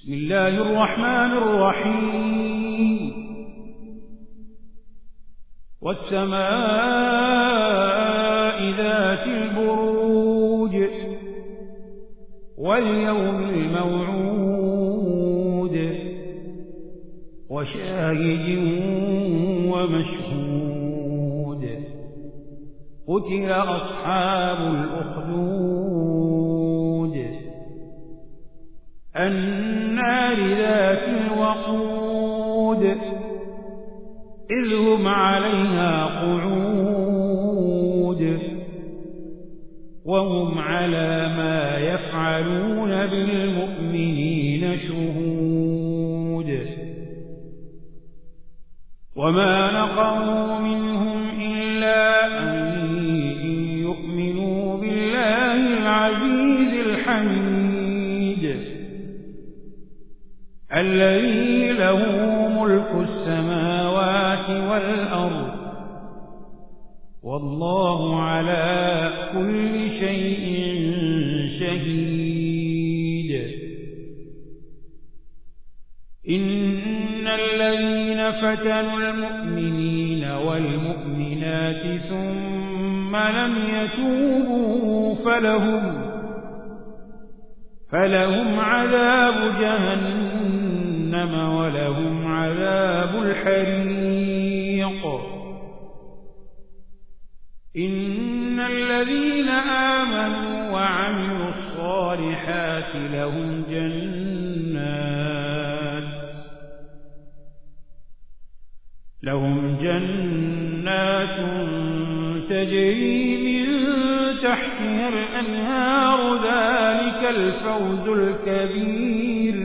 بسم الله الرحمن الرحيم والسماء ذات البروج واليوم الموعود وشاهد ومشهود قتل أصحاب الأخدود النار ذات الوقود إذ هم عليها قعود وهم على ما يفعلون بالمؤمنين شهود وما نقموا منهم إلا أن يؤمنوا بالله العزيز الحميد الذي له ملك السماوات والأرض والله على كل شيء شهيد إن الذين فتنوا المؤمنين والمؤمنات ثم لم يتوبوا فلهم عذاب جهنم ولهم عذاب الحريق إن الذين آمنوا وعملوا الصالحات لهم جنات تجري من تحتها الأنهار ذلك الفوز الكبير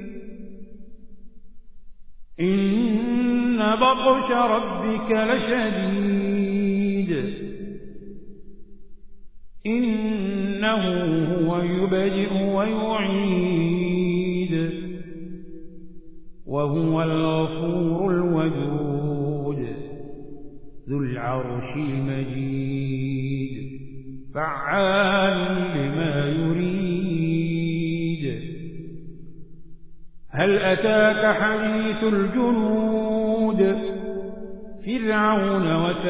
إن بطش ربك لشديد إنه هو يبدئ ويعيد وهو الغفور الودود ذو العرش المجيد فعال لما يريد هل أتاك حديث الجنود فرعون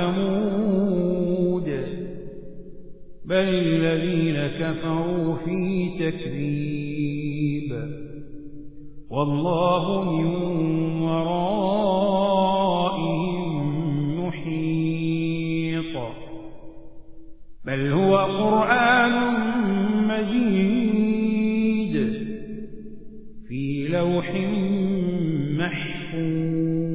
وثمود بل الذين كفروا في تكذيب والله من ورائهم محيط بل هو قرآن مجيد في لوح محفوظ